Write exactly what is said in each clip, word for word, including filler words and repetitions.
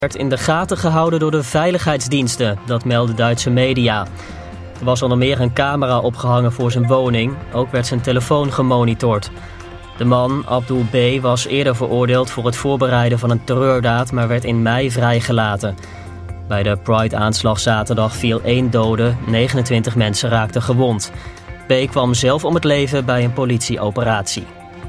werd in de gaten gehouden door de veiligheidsdiensten, dat melden Duitse media. Er was onder meer een camera opgehangen voor zijn woning, ook werd zijn telefoon gemonitord. De man, Abdul B., was eerder veroordeeld voor het voorbereiden van een terreurdaad, maar werd in mei vrijgelaten. Bij de Pride-aanslag zaterdag viel één dode, negenentwintig mensen raakten gewond. B. kwam zelf om het leven bij een politieoperatie.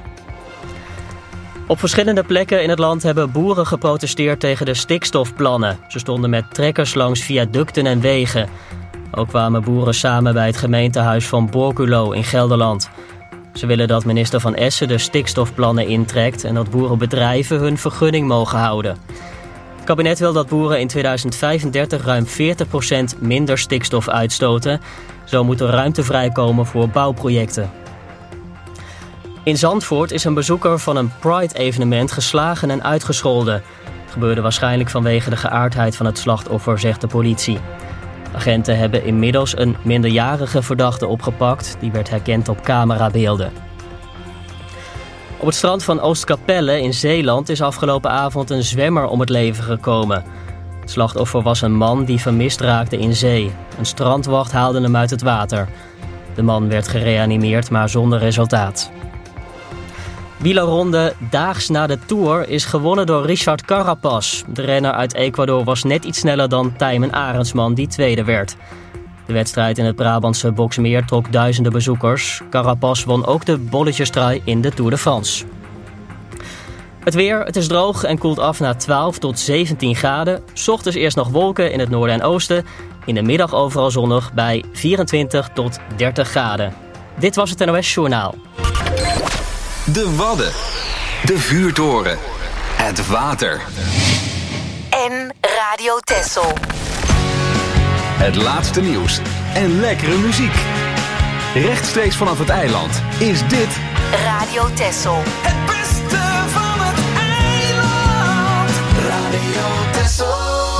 Op verschillende plekken in het land hebben boeren geprotesteerd tegen de stikstofplannen. Ze stonden met trekkers langs viaducten en wegen. Ook kwamen boeren samen bij het gemeentehuis van Borculo in Gelderland. Ze willen dat minister Van Essen de stikstofplannen intrekt en dat boerenbedrijven hun vergunning mogen houden. Het kabinet wil dat boeren in tweeduizend vijfendertig ruim veertig procent minder stikstof uitstoten. Zo moet er ruimte vrijkomen voor bouwprojecten. In Zandvoort is een bezoeker van een Pride-evenement geslagen en uitgescholden. Het gebeurde waarschijnlijk vanwege de geaardheid van het slachtoffer, zegt de politie. Agenten hebben inmiddels een minderjarige verdachte opgepakt. Die werd herkend op camerabeelden. Op het strand van Oostkapelle in Zeeland is afgelopen avond een zwemmer om het leven gekomen. Het slachtoffer was een man die vermist raakte in zee. Een strandwacht haalde hem uit het water. De man werd gereanimeerd, maar zonder resultaat. Wielerronde daags na de Tour is gewonnen door Richard Carapaz. De renner uit Ecuador was net iets sneller dan Tijmen Arendsman, die tweede werd. De wedstrijd in het Brabantse Boxmeer trok duizenden bezoekers. Carapaz won ook de bolletjestrui in de Tour de France. Het weer, het is droog en koelt af naar twaalf tot zeventien graden. 's Ochtends eerst nog wolken in het noorden en oosten. In de middag overal zonnig bij vierentwintig tot dertig graden. Dit was het N O S Journaal. De Wadden, de vuurtoren, het water en Radio Texel. Het laatste nieuws en lekkere muziek. Rechtstreeks vanaf het eiland is dit Radio Texel. Het beste van het eiland. Radio Texel.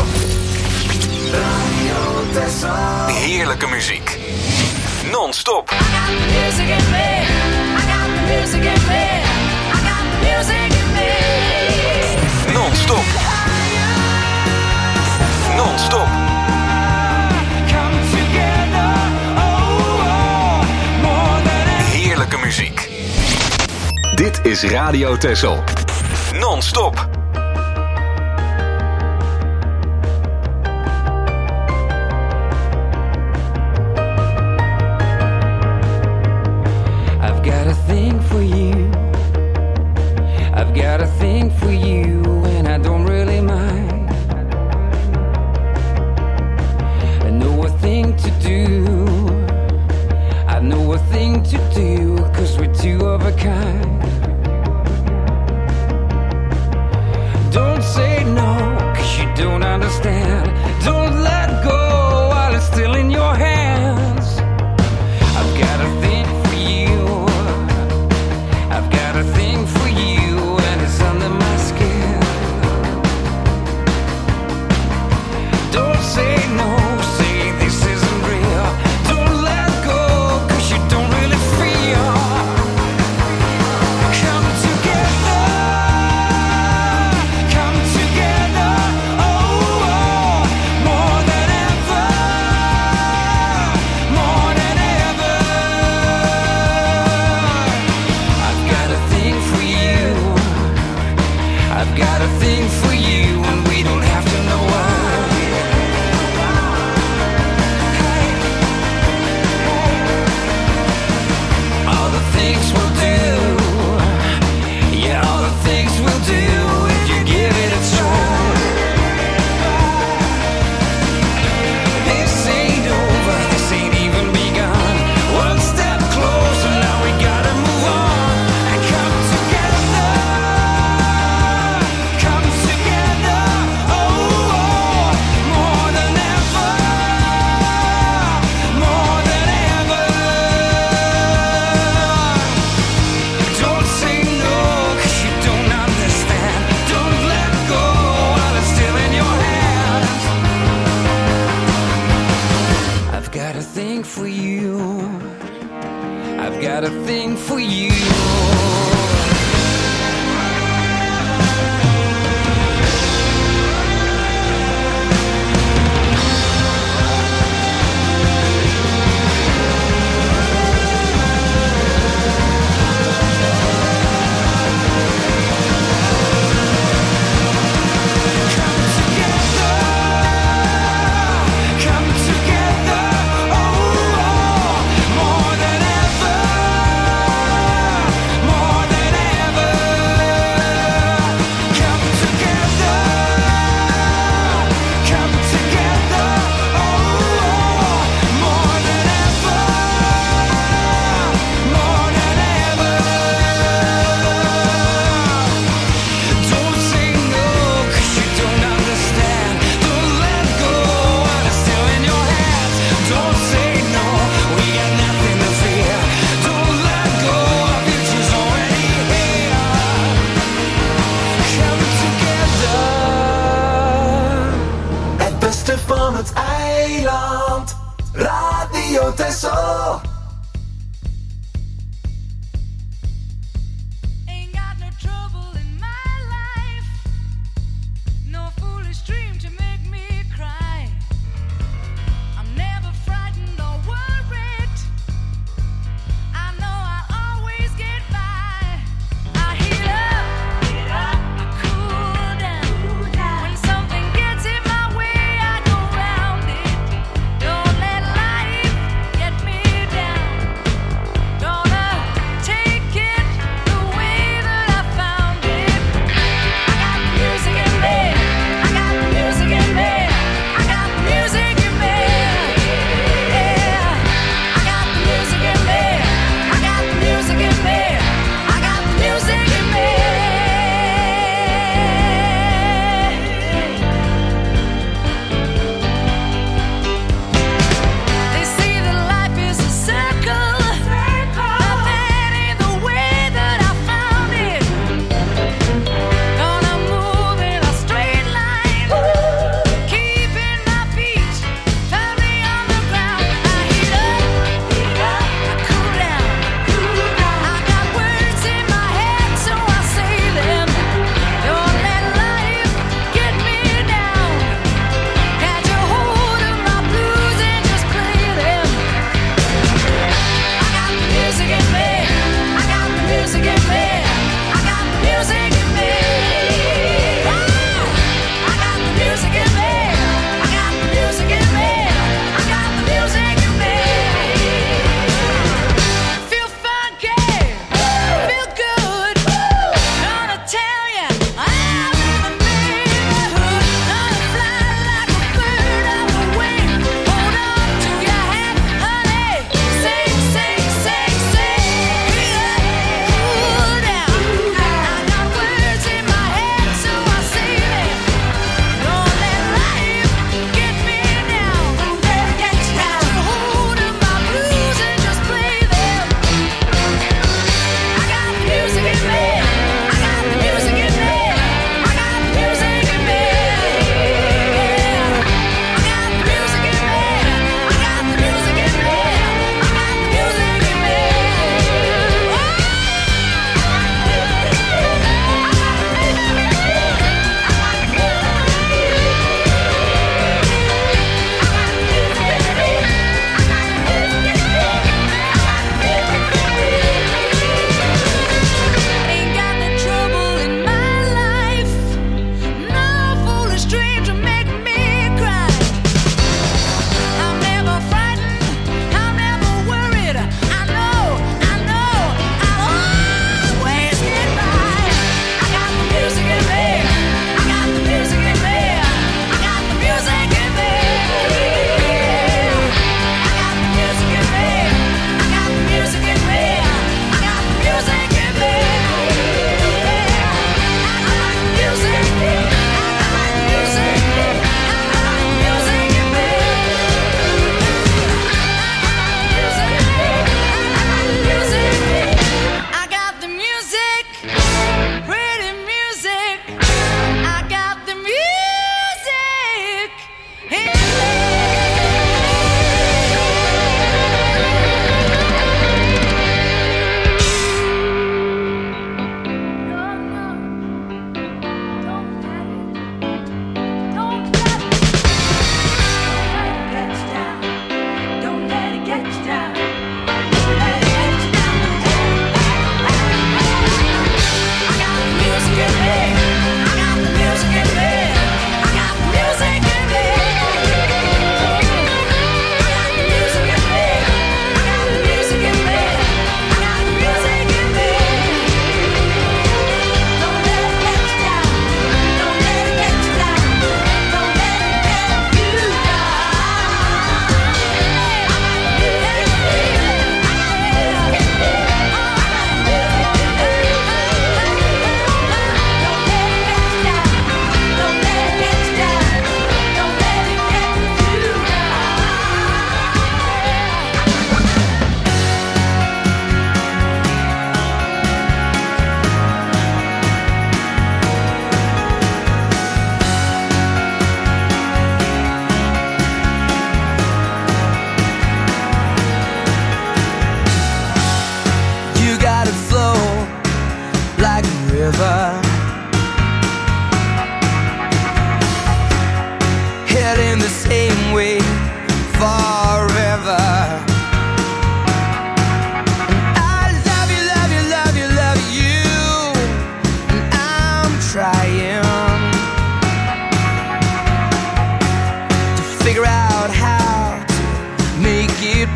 Radio Texel. Heerlijke muziek. Non-stop. I got the music in me. I got the music in me. I got the music in me. Non-stop. Non-stop. Come together. Oh, oh, more than Heerlijke muziek. Dit is Radio Texel. Non-stop. I've got a thing for you. I've got a thing for you, and I don't really mind. I know a thing to do. I know a thing to do, 'cause we're two of a kind. Don't say no, 'cause you don't understand. Don't let go while it's still in your hands. I've got a thing for you. I've got a thing for you, and it's under my skin. Don't say no, say this isn't real. Don't let go, 'cause you don't really feel. Come together, come together, oh, oh, more than ever, more than ever. I've got a thing for you. I've got a thing for you, and we don't have to know why. Hey, all the things we'll do, yeah, all the things we'll do if you give it a try. This ain't over, this ain't even begun. One step closer, now we gotta move on and come together, come together, oh, oh, more than ever, more than ever. Don't say no, 'cause you don't understand. Don't let go while it's still in your hands. I've got a thing for you. I've got a thing for you.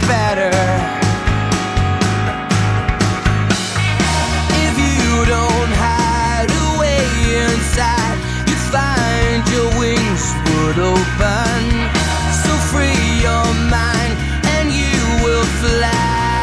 better. If you don't hide away inside, you find your wings would open. So free your mind and you will fly.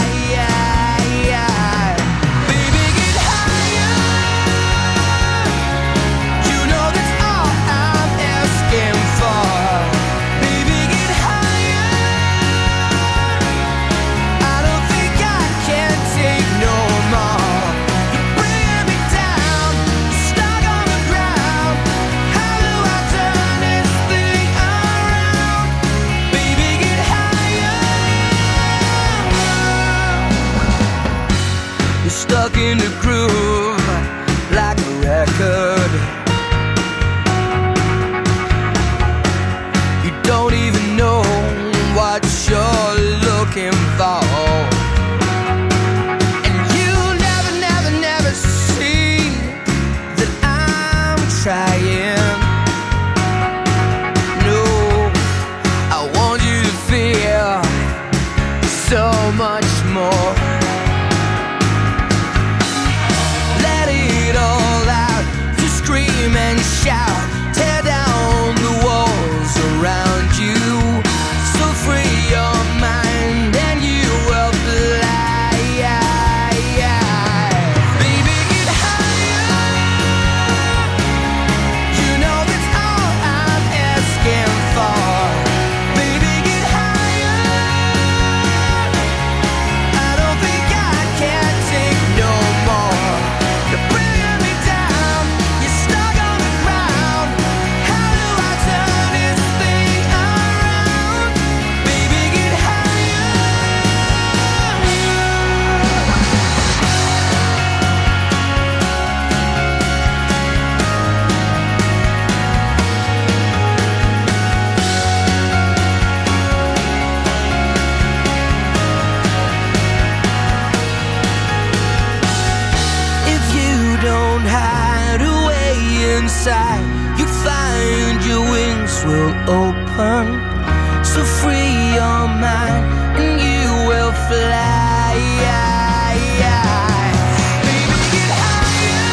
Stuck in the groove like a record. You don't even know what you're looking for. And you never, never, never see that I'm trying. No, I want you to feel so much more. Scream and shout, tear down the walls around you. So free your mind and you will fly. Baby, get higher. You know that's all I'm asking for. Baby, get higher. I don't think I can take no more. You're bringing me down. Inside, you find your wings will open. So free your mind and you will fly. Baby, get higher.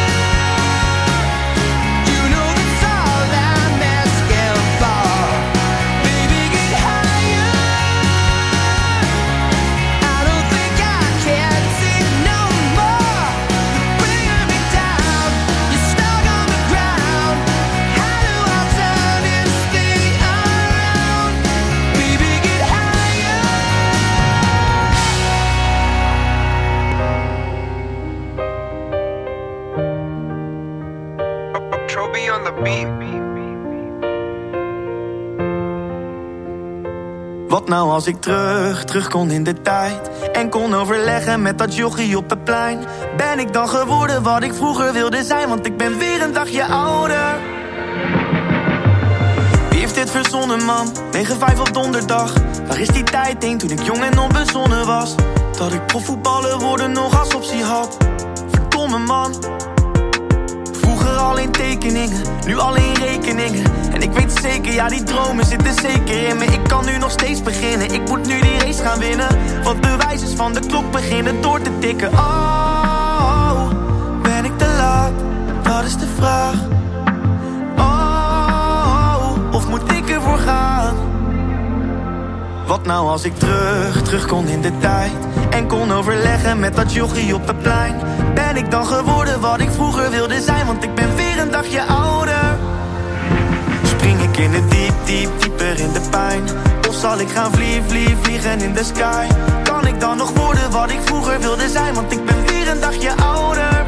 You know that's all I'm asking for. Baby, get higher. I don't think I can take no more. You're bringing me down. You're stuck on the ground. How do I turn this thing around? Baby, get higher. Trophy on the beat. Wat nou als ik terug, terug kon in de tijd en kon overleggen met dat jochie op het plein? Ben ik dan geworden wat ik vroeger wilde zijn? Want ik ben weer een dagje ouder. Wie heeft dit verzonnen, man? negen vijf op donderdag. Waar is die tijd heen toen ik jong en onbezonnen was? Dat ik profvoetballer worden nog als optie had. Verdomme, man. Vroeger alleen tekeningen, nu alleen rekeningen. En ik weet zeker, ja die dromen zitten zeker in me. Ik kan nu nog steeds beginnen, ik moet nu die race gaan winnen. Want de wijzers van de klok beginnen door te tikken. Oh, ben ik te laat? Dat is de vraag. Oh, of moet ik ervoor gaan? Wat nou als ik terug, terug kon in de tijd en kon overleggen met dat jochie op het plein? Ben ik dan geworden wat ik vroeger wilde zijn? Want ik ben weer een dagje ouder. Spring ik in het diep, diep, dieper in de pijn? Of zal ik gaan vliegen, vliegen, vliegen in de sky? Kan ik dan nog worden wat ik vroeger wilde zijn? Want ik ben weer een dagje ouder.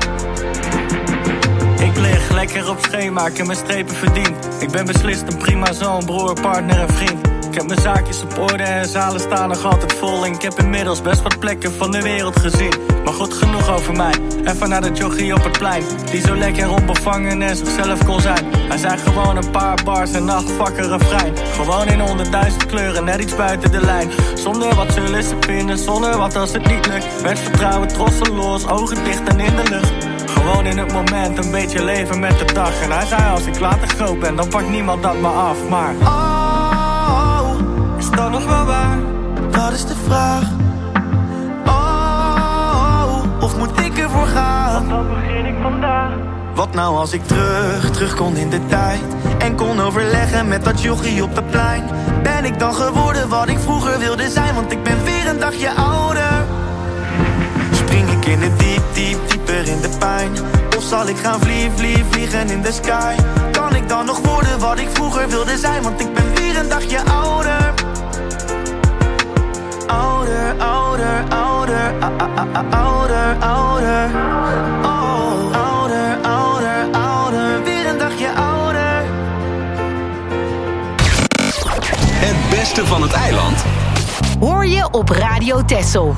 Ik lig lekker op schema, ik heb mijn strepen verdiend. Ik ben beslist een prima zoon, broer, partner en vriend. Ik heb mijn zaakjes op orde en zalen staan nog altijd vol. En ik heb inmiddels best wat plekken van de wereld gezien. Maar goed, genoeg over mij. Even naar de jochie op het plein, die zo lekker onbevangen en zichzelf kon zijn. Hij zei gewoon een paar bars en nachtvakker refrein. Gewoon in honderdduizend kleuren, net iets buiten de lijn. Zonder wat zullen ze vinden, zonder wat als het niet lukt. Met vertrouwen trosseloos, ogen dicht en in de lucht. Gewoon in het moment, een beetje leven met de dag. En hij zei als ik later groot ben, dan pakt niemand dat me af. Maar oh, is dat nog wel waar? Dat dat is de vraag. Oh, of moet ik ervoor gaan? Dan begin ik vandaag. Wat nou als ik terug, terug kon in de tijd en kon overleggen met dat jochie op het plein? Ben ik dan geworden wat ik vroeger wilde zijn? Want ik ben weer een dagje ouder. Spring ik in het diep, diep, dieper in de pijn? Of zal ik gaan vliegen, vliegen, vliegen in de sky? Kan ik dan nog worden wat ik vroeger wilde zijn? Want ik ben weer een dagje ouder. Ouder, ouder, ouder, a -a -a -a ouder, ouder. Oh, ouder, ouder, ouder, weer een dagje ouder. Het beste van het eiland Hoor je op Radio Texel.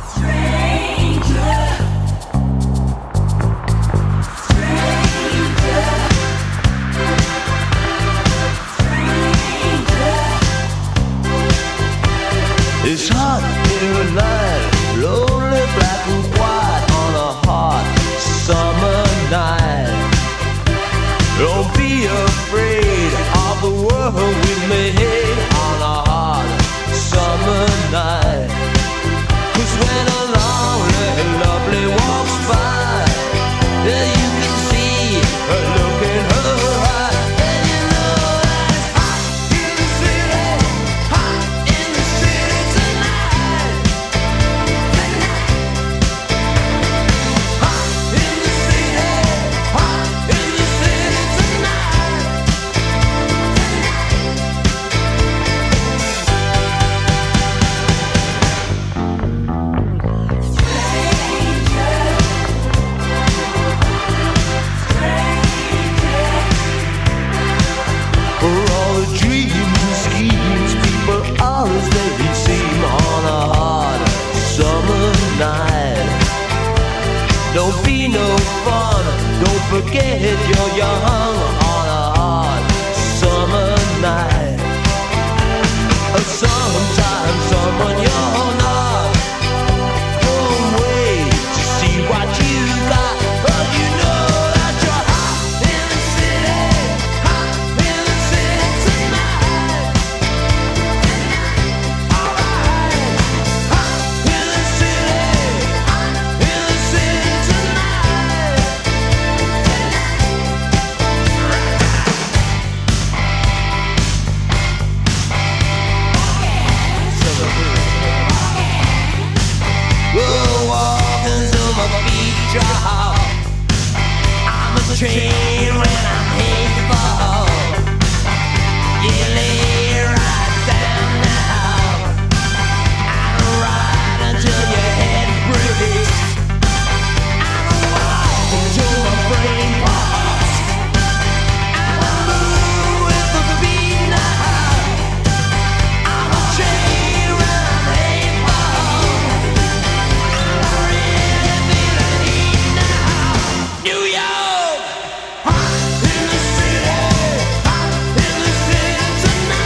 It's hot in the night, lonely black and white on a hot summer night. Don't be afraid of the world we made on a hot summer night. 'Cause when a lonely and lovely walks by, yeah, you can see her look in her eye. And you know that it's hot in the city, hot in the city tonight. Hot in the city, hot in the city tonight. For all the dreams and schemes people always let me seem on a hot summer night. Don't be no fun, don't forget you're young on a hot summer night. Sometimes someone you're not, don't wait to see what you got, but you know that you're hot in the city, hot in the city tonight. Alright, hot in the city, hot in the city tonight. We'll walk until my feet drop. I'm a train when I'm headed to fall. You lay right down now. I'll ride until your head breaks. I'll walk until my brain pops. I'll move with the beat now. I'm a train when I'm headed to fall. New York, hot in the city, hot in the city tonight.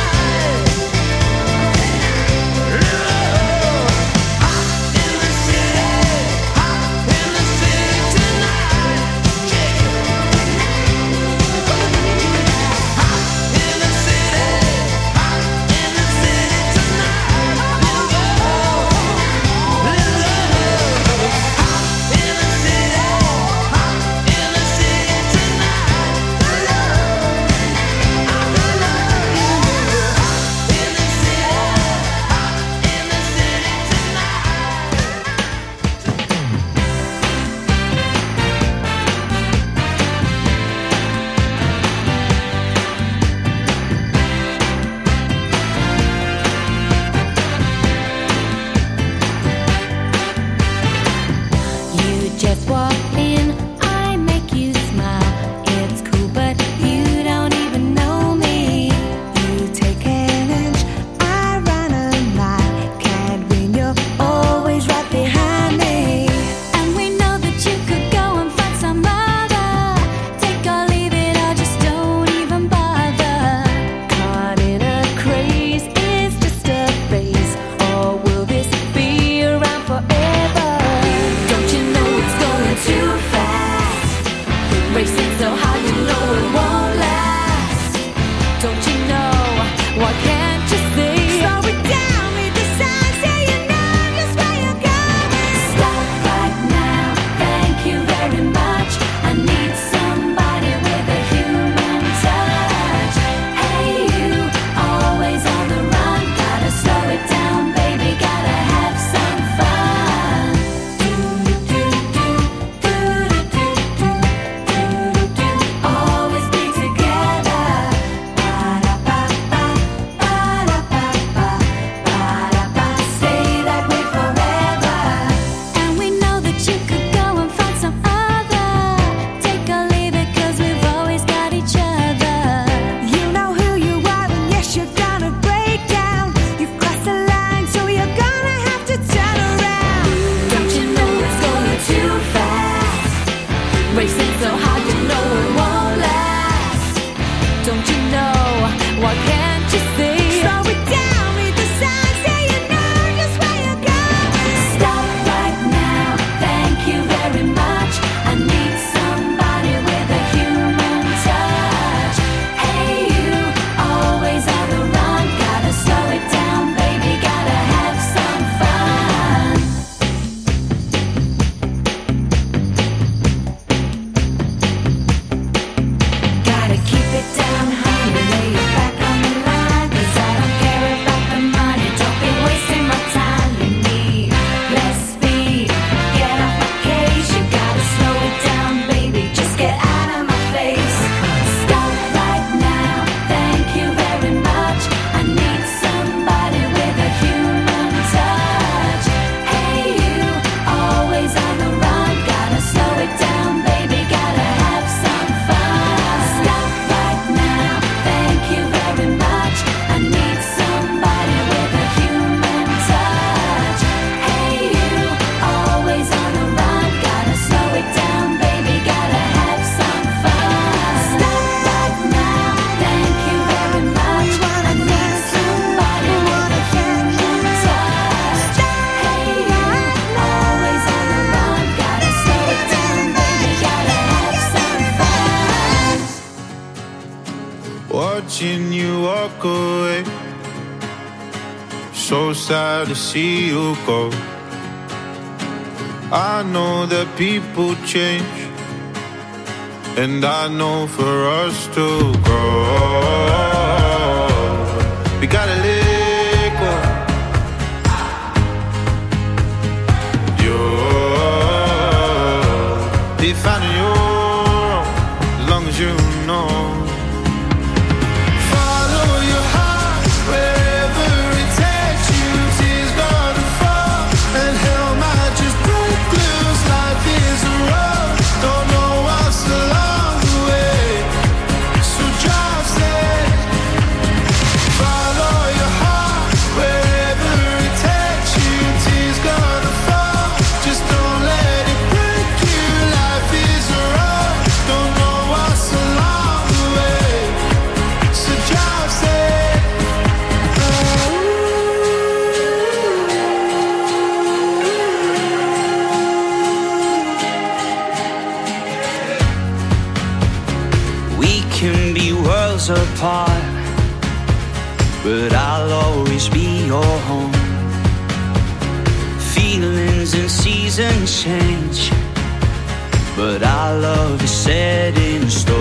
away. So sad to see you go. I know that people change, and I know for us to grow, we gotta let go. You'll be finding your own, as long as you know. Follow your heart wherever it takes you. Tears gonna fall and hell might just break loose. Life is a road, don't know what's along the way, so drive safe. Follow your heart wherever it takes you. Tears gonna fall, just don't let it break you. Life is a road, don't know what's along the way, so drive safe. We can be worlds apart, but I'll always be your home. Feelings and seasons change, but our love is set in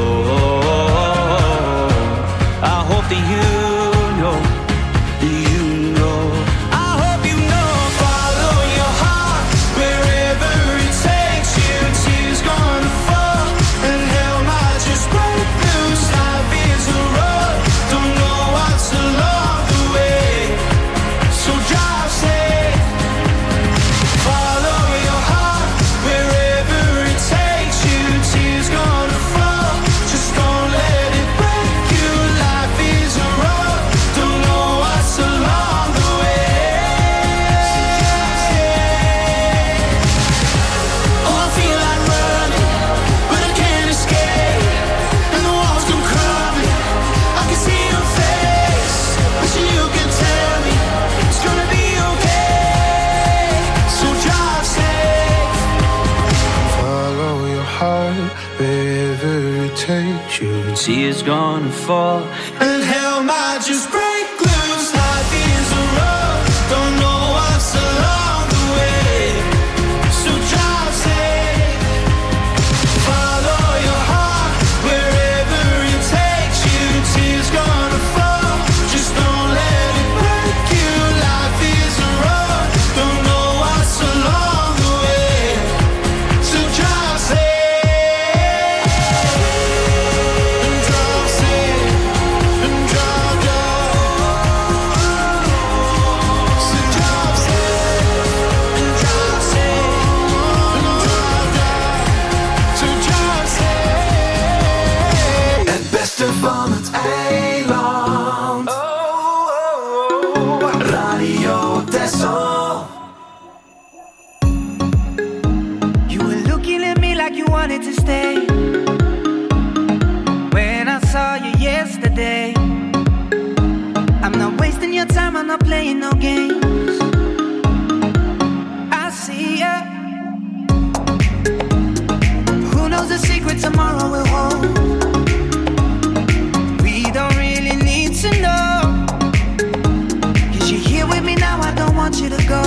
stone. I hope that you know, that you know. I hope you know. Follow your heart wherever it takes you. Tears gonna fall and hell might just break loose. Life is a road, don't know what's along the way, so drive safe. Follow your heart wherever it takes you. Tears gonna fall, just don't let it break you. Life is a road, don't know what's along the way. Oh, I feel like running, but I can't escape, and the walls come crumbling. I can see your face, wishing you can tell me it's gonna be okay, so drive safe. Follow your heart wherever it takes you. Tears gonna fall and hell might just break loose. Life is a road, don't know what's along the way, so drive safe. Follow your heart wherever it takes you. Tears gonna fall, just don't let it break you. Life is a road, don't know what's along the way, so drive safe. And drive safe, and drive down. So drive safe, and drive safe, and drive down. So drive safe. Het beste van het eiland. Radio Texel. You were looking at me like you wanted to stay. When I saw you yesterday, I'm not wasting your time, I'm not playing no games. I see ya. Who knows the secret tomorrow will hold? We don't really need to know. Cause you're here with me now, I don't want you to go.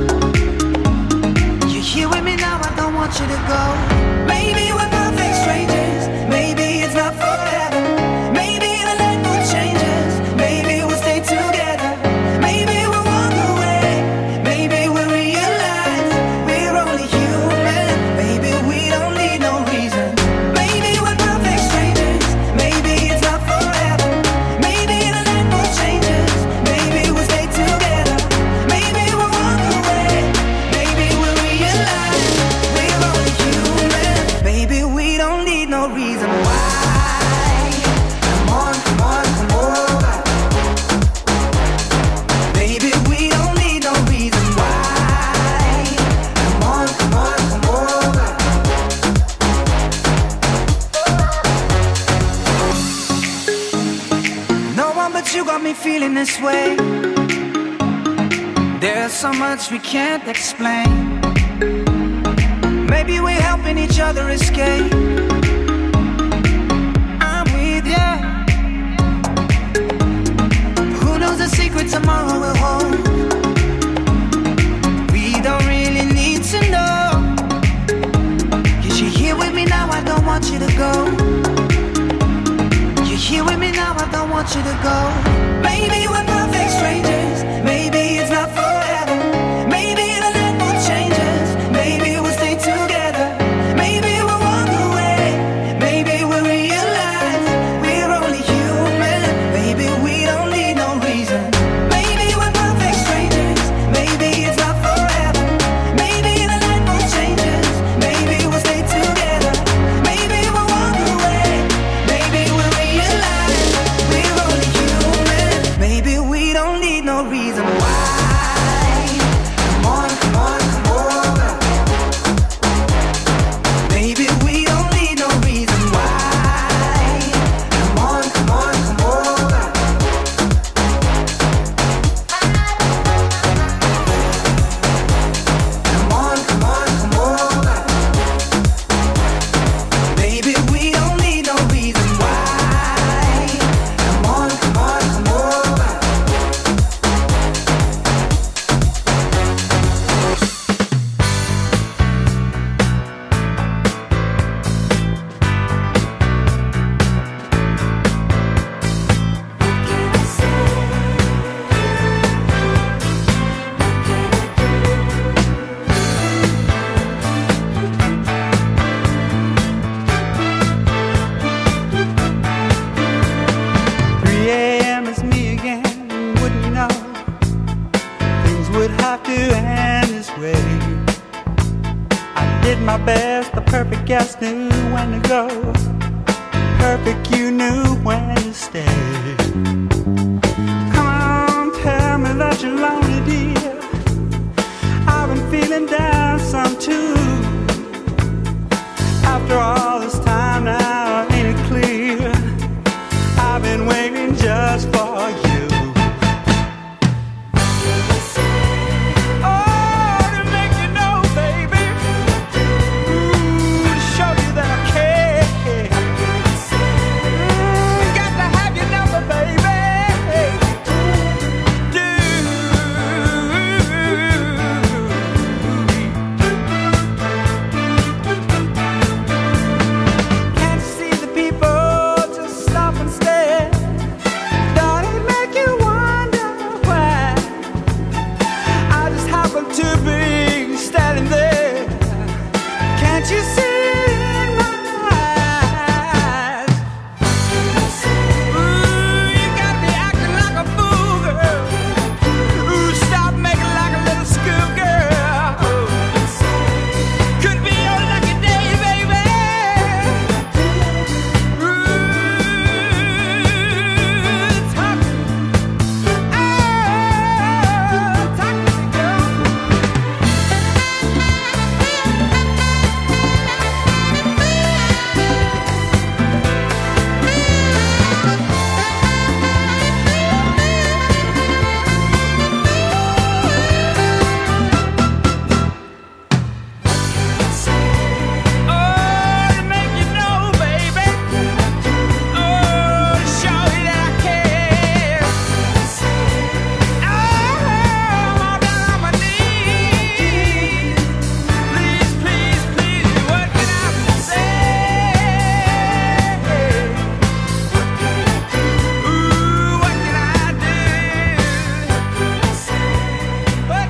You're here with me now, I don't want you to go. Maybe we're perfect strangers, maybe it's not forever. Maybe the light will change us, maybe we'll stay together. Maybe we'll walk away, maybe we'll realize we're only human. Maybe we don't need no reason. Maybe we're perfect strangers, maybe it's not forever. Maybe the light will change us, maybe we'll stay together. Maybe we'll walk away, maybe we'll realize we're only human. Baby, we don't need no reason why. Come on, come on, come over. Baby, we don't need no reason why. Come on, come on, come over. No one but you got me feeling this way. There's so much we can't explain. Maybe we're helping each other escape. I'm with ya. Who need no reason why. Come on, come on, come over. Baby, we don't need no reason why. Come on, come on, come over. Come on, come on, come over. Baby, we don't need no reason why. Come on, come on, come over. three a.m. is me again, wouldn't you know? Things would have to end this way. I did my best, the perfect guest knew when to go. Perfect, you knew when to stay. Come on, tell me that you're lonely, dear. I've been feeling down some too. After all this time now, ain't it clear? I've been waiting just for you. Oh, to make you know, baby. Ooh, to show you that I care. Mm, got to have your number, baby. Can't you see the people just stop and stare? Don't it make you wonder why? I just happen to be standing there. Can't you see it in my eyes? Ooh, you got me acting like a fool, girl. Ooh, stop making like a little schoolgirl. Could be your lucky day, baby. Ooh, talk, oh, talk to me, girl. Oh, to make you know, baby. Oh, to show you that I care. Oh, I'm all down on my knees. Please, please, please, what can I say? Ooh, what can I do? What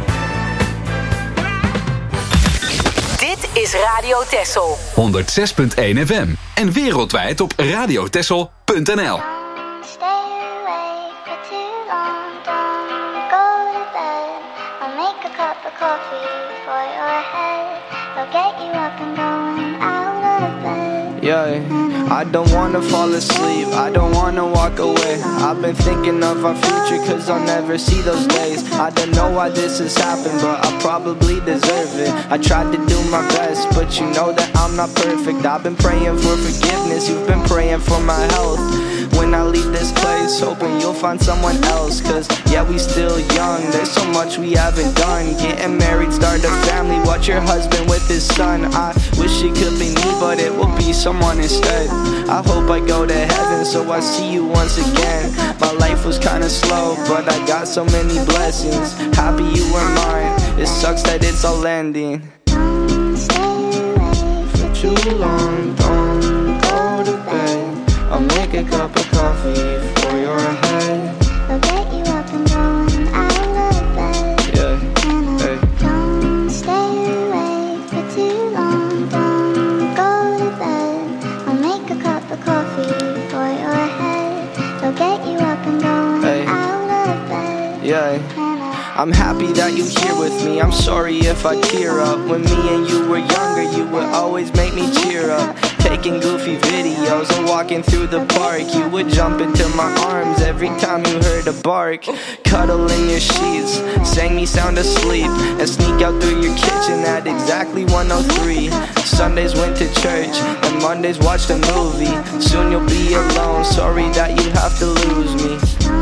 Dit is Radio Texel. honderd zes punt één F M en wereldwijd op radiotessel punt n l. Stay awake for too long, don't go to bed. I'll make a cup of coffee for your head. I'll get you up and going out of bed. Yeah, I don't wanna fall asleep, I don't wanna walk away. I've been thinking of our future cause I'll never see those days. I don't know why this has happened, but I probably deserve it. I tried to do my best, but you know that I'm not perfect. I've been praying for forgiveness, you've been praying for my health. When I leave this place, hoping you'll find someone else. Cause yeah, we still young, there's so much we haven't done. Getting married, start a family, watch your husband with his son. I wish it could be me, but it will be someone instead. I hope I go to heaven, so I see you once again. My life was kinda slow, but I got so many blessings. Happy you were mine, it sucks that it's all ending. For too long, don't go to bed. I'll make a cup of coffee for your head. I'll get you up and going out of bed. Yeah, hey. Don't stay awake for too long, don't go to bed. I'll make a cup of coffee for your head. I'll get you up and going Hey. out of bed. Yeah. I'm happy that you here with me. I'm sorry if I tear up. When me and you were younger, you would always make me cheer up. Taking goofy videos and walking through the park. You would jump into my arms every time you heard a bark. Cuddle in your sheets, sang me sound asleep, and sneak out through your kitchen at exactly one oh three. Sundays went to church, and Mondays watched a movie. Soon you'll be alone, sorry that you have to lose me.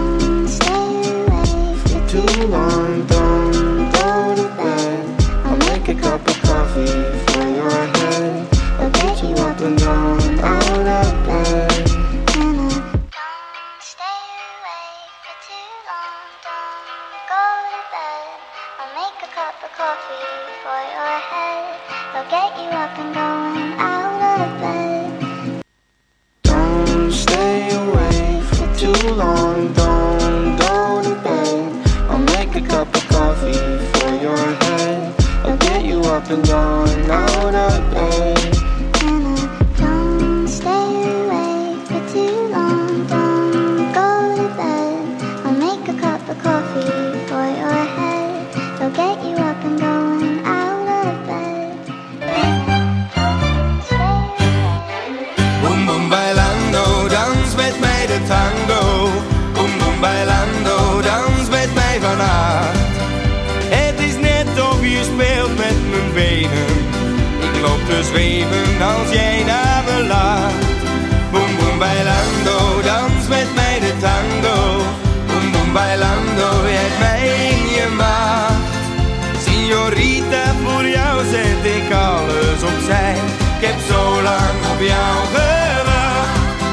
Too long, don't go to bed. I'll make a cup of coffee for your head. I'll get you up and down, out of bed. Don't stay awake for too long, don't go to bed. I'll make a cup of coffee for your head. I'll get you up and going out of bed. Don't stay awake for too long, don't go to bed. I'll make a cup of coffee for your head. I'll get you up and down, out of bed. Don't stay awake for too long, don't go to bed. I'll make a cup of coffee for your head. I'll get you up and going out of bed. Boom boom bailando, dans met mij de tango. Boom boom bailando, dans met mij vannacht. Het is net of je speelt met mijn benen. Ik loop te zweven als jij naar me lacht. Boom boom bailando, dans met mij de tango. Boom boom bailando, je hebt mij in je macht. Signorita, voor jou zet ik alles opzij. Ik heb zo lang op jou gewacht.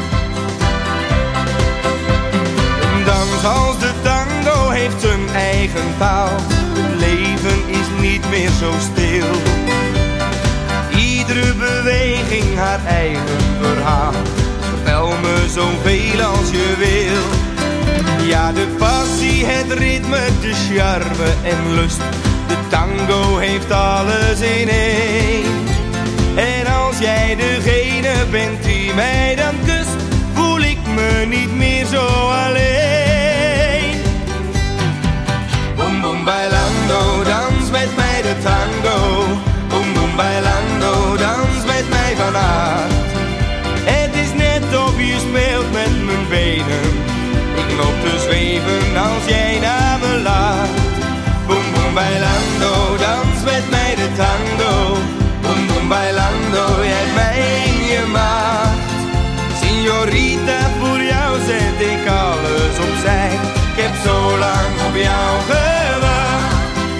Een dans als de tango heeft zijn eigen taal. Het leven is niet meer zo stil. Iedere beweging haar eigen verhaal. Vertel me zoveel als je wil. Ja, de passie, het ritme, de charme en lust. De tango heeft alles in één. En als jij degene bent die mij dan kust, voel ik me niet meer zo alleen. Boom boom bailando, dans met mij de tango. Boom boom bailando, dans met mij vannacht. Het is net of je speelt met mijn benen. Ik loop te zweven als jij naar me lacht. Boom boom bailando, dans met mij de tango. Boom boom bailando, je hebt mij in je macht. Signorita, voor jou zet ik alles opzij. Ik heb zo lang op jou gewacht.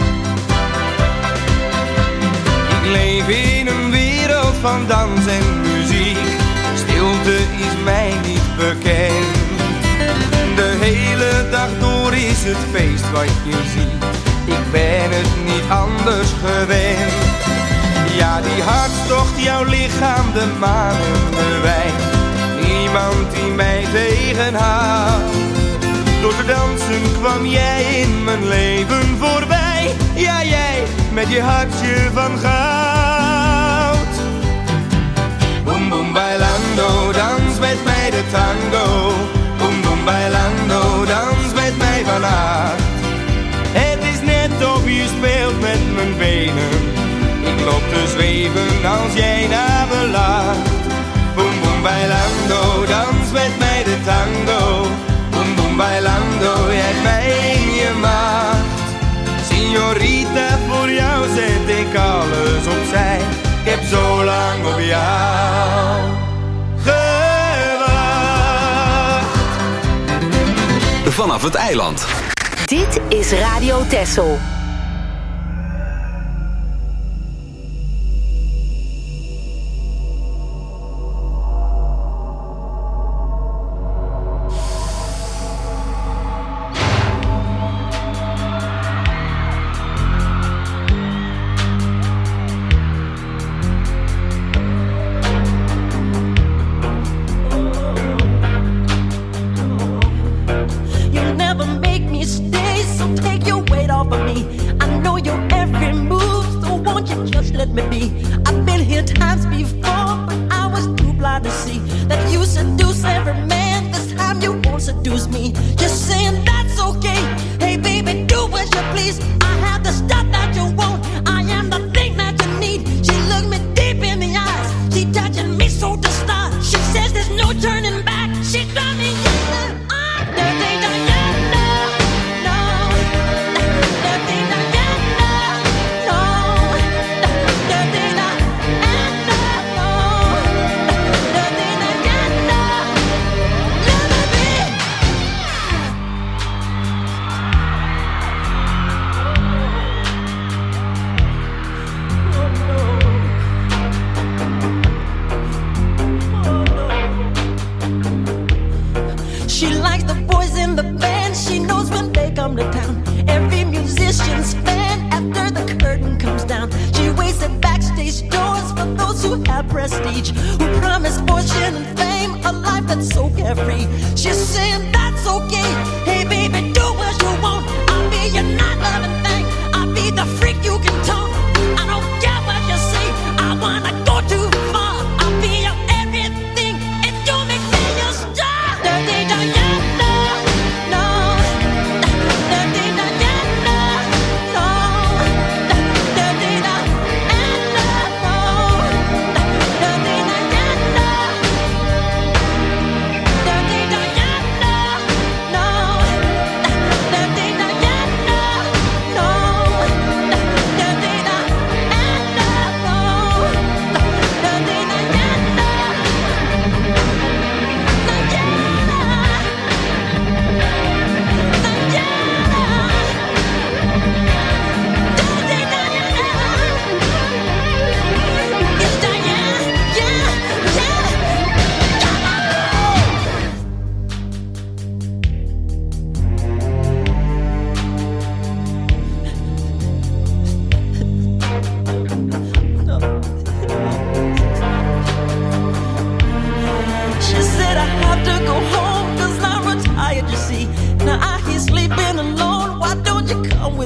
Ik leef in een wereld van dans en muziek. Stilte is mij niet bekend. De hele dag door is het feest wat je ziet. Ik ben het niet anders gewend. Ja, die hartstocht, jouw lichaam, de maan en de wijn. Niemand die mij tegenhoudt. Door te dansen kwam jij in mijn leven voorbij. Ja, jij met je hartje van goud. Boom boom bailando, dans met mij de tango. Boom boom bailando, dans met mij vannacht. Het is net of je speelt met mijn benen. Ik loop te zweven als jij naar me lacht. Boom boom bailando, dans met mij de tango. Boom boom bailando, je hebt mij in je macht. Signorita, voor jou zet ik alles opzij. Ik heb zo lang op jou gewacht. Vanaf het eiland. Dit is Radio Texel. You'll never make me stay, so take your weight off of me.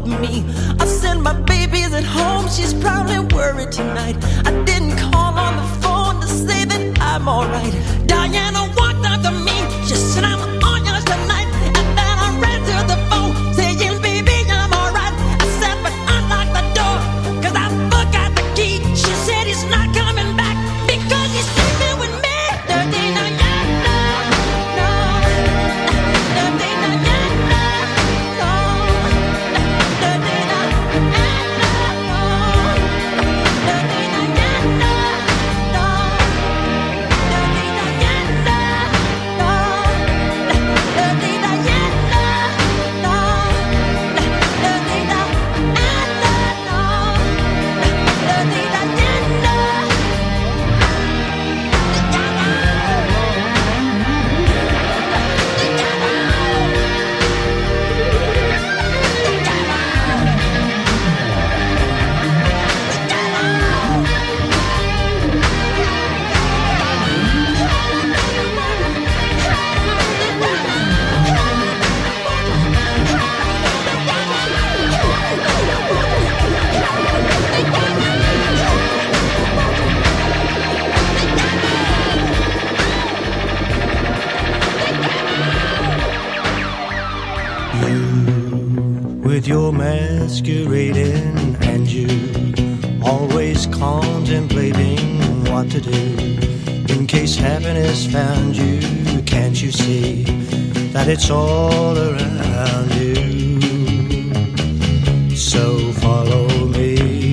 me. I said my baby's at home, she's probably worried tonight. I didn't call on the phone to say that I'm alright. Diana walked up to me, she said I'm on yours tonight. And then I ran to the phone, saying baby I'm alright. I said but unlock the door, cause I forgot the key. She said he's not coming back because he's sleeping with me. Diana, with your masquerading and you always contemplating what to do in case happiness found you. Can't you see that it's all around you? So follow me.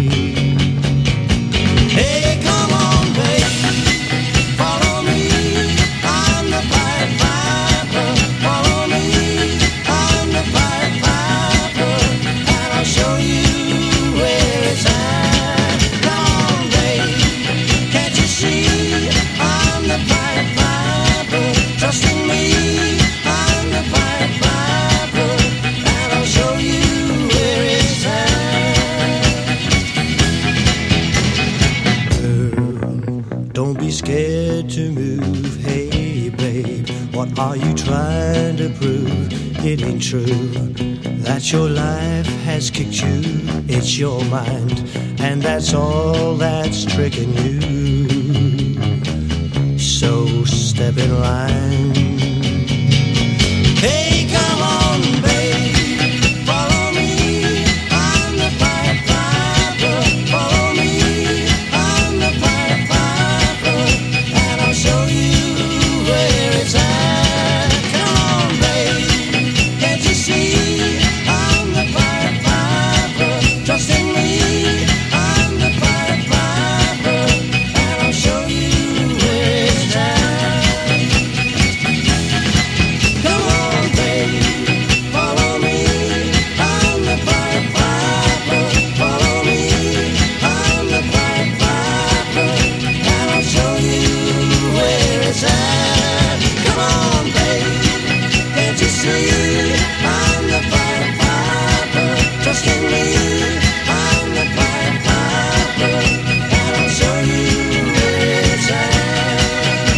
Hey, come on, baby, follow me. I'm the Pied Piper. Follow me, I'm the Pied Piper, and I'll show you where it's at. Come on, baby, can't you see? I'm the Pied Piper. Trust in me, I'm the Pied Piper, and I'll show you where it's at. Girl, don't be scared to move. Hey, babe, what are you trying to prove? It ain't true that your life has kicked you. It's your mind, and that's all that's tricking you. So step in line. Hey, come on, babe, follow me. I'm the Pied Piper. Follow me, I'm the Pied Piper, and I'll show you where it's at. Come on, babe, can't you see? I'm the Pied Piper. Trust in me, I'm the Pied Piper, and I'll show you where it's at. Come on, babe, follow me. I'm the Pied Piper. Follow me, I'm the Pied Piper, and I'll show you where it's at. Come on, babe, can't you see? I'm the Pied Piper. Trust in me, I'm the Pied Piper, and I'll show you where it's at.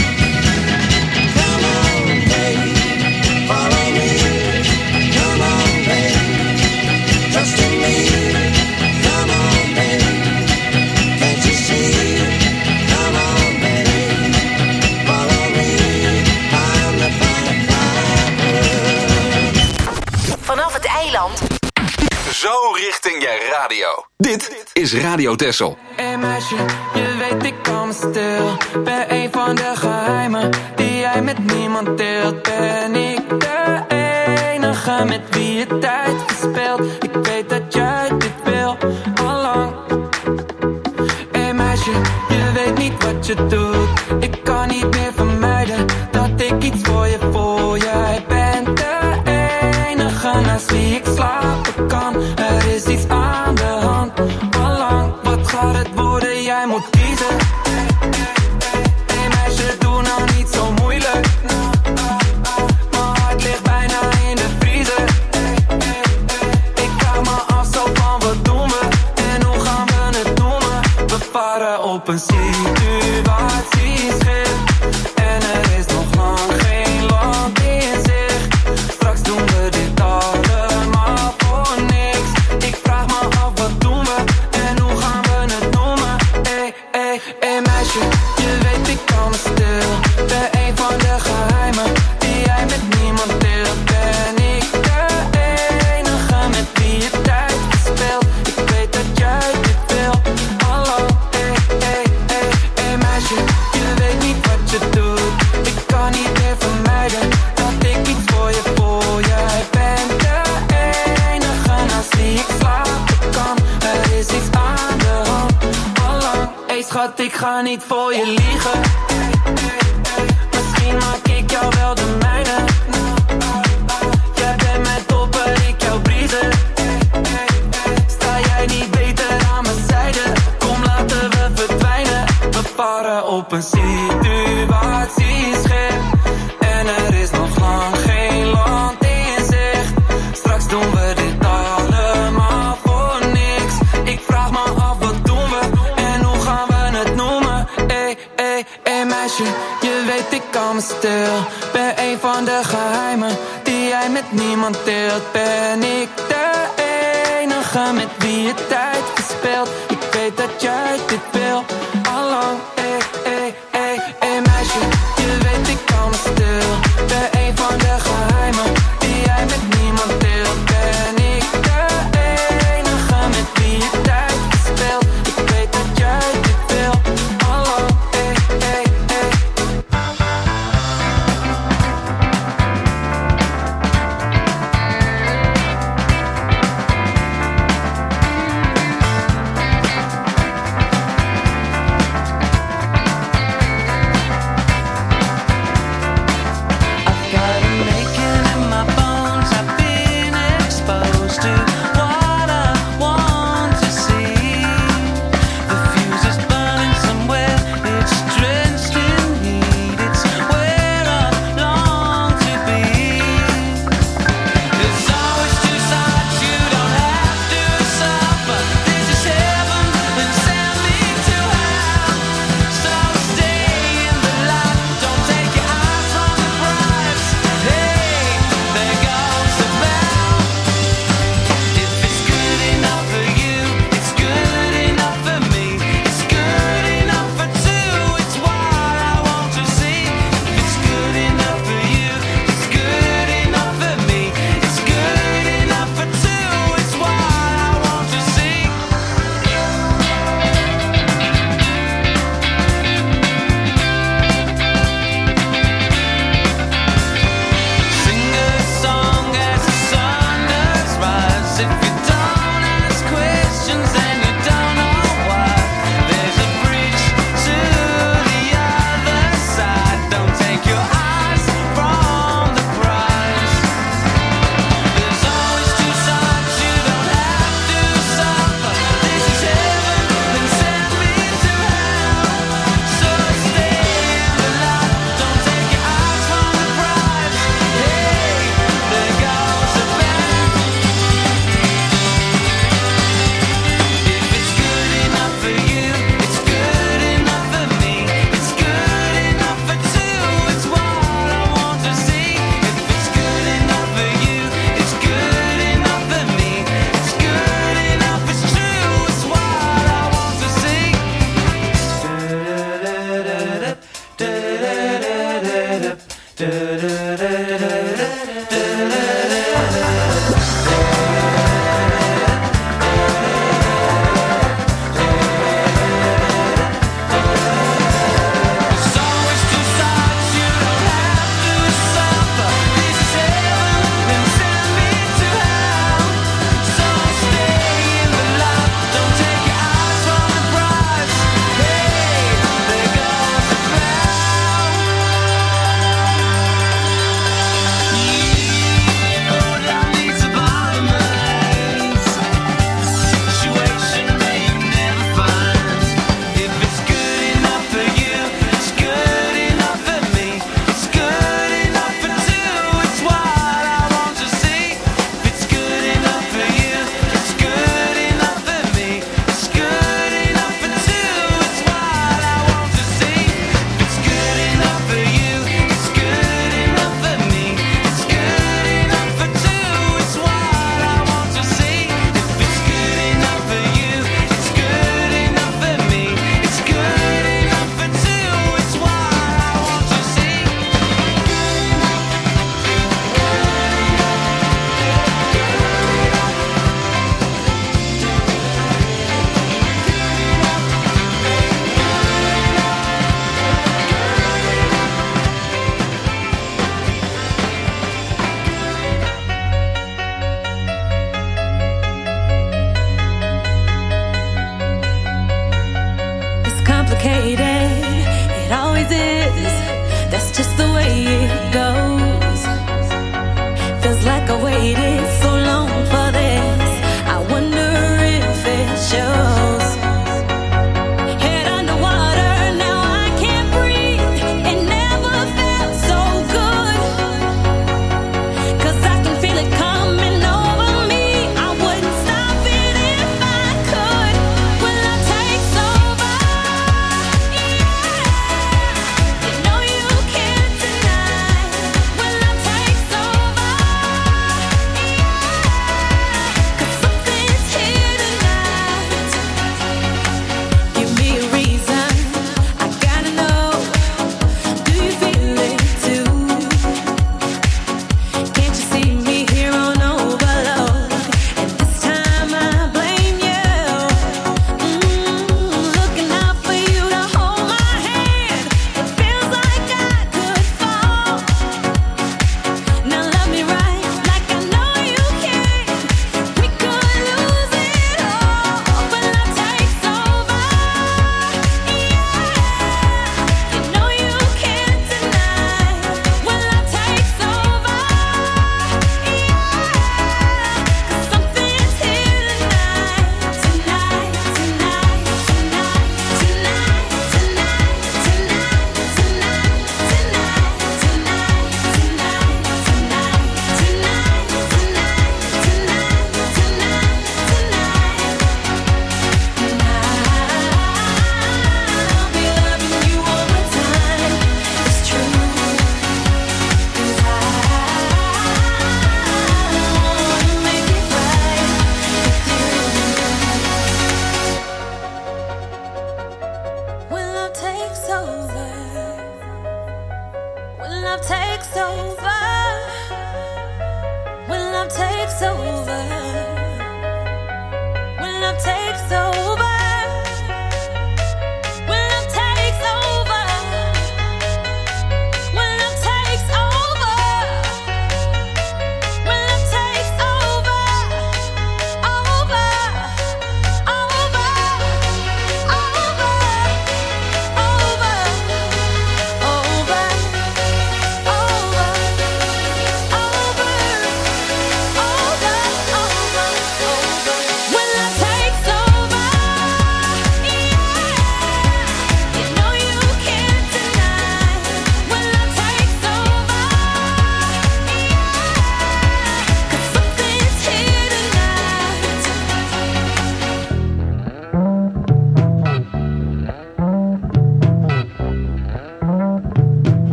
Come on, babe, follow me. Come on, babe, trust in me. Come on, babe, can't you see? Come on, babe, follow me. I'm the Pied Piper. Vanaf het eiland. Zo richting je radio. Dit is Radio Texel. Hey meisje, je weet ik kan me stil. Ben een van de geheimen die jij met niemand deelt. Ben ik de enige met wie je tijd verspeelt. Ik weet dat jij dit wil, al lang. Hey meisje, je weet niet wat je doet. Ik kan niet meer vermijden dat ik iets voor je voel. Jij bent de enige naast wie ik slapen kan. Er is iets aan de hand, al lang. Wat gaat het worden? Jij moet kiezen. Hey meisje, doe nou niet zo moeilijk. Mijn hart ligt bijna in de vriezer. Ik vraag me af zo van wat doen we en hoe gaan we het noemen? We varen op een situatieschip en er is nog lang geen land in zicht. Straks doen we dit allemaal voor niks. schat, ik ga niet voor je liegen. Misschien maak ik jou wel de mijne. Jij bent mijn topper, ik jou briezen. Sta jij niet beter aan mijn zijde? Kom, laten we verdwijnen. We varen op een situatiescherp. En er is nog lang geen land in zicht. Straks doen we dit allemaal voor niks. Ik vraag me af, wat doen we? En hoe gaan we het noemen? Ey, ey, ey meisje, je weet ik kan me stil. Ben een van de geheimen die jij met niemand deelt. Ben ik de enige met wie je telt?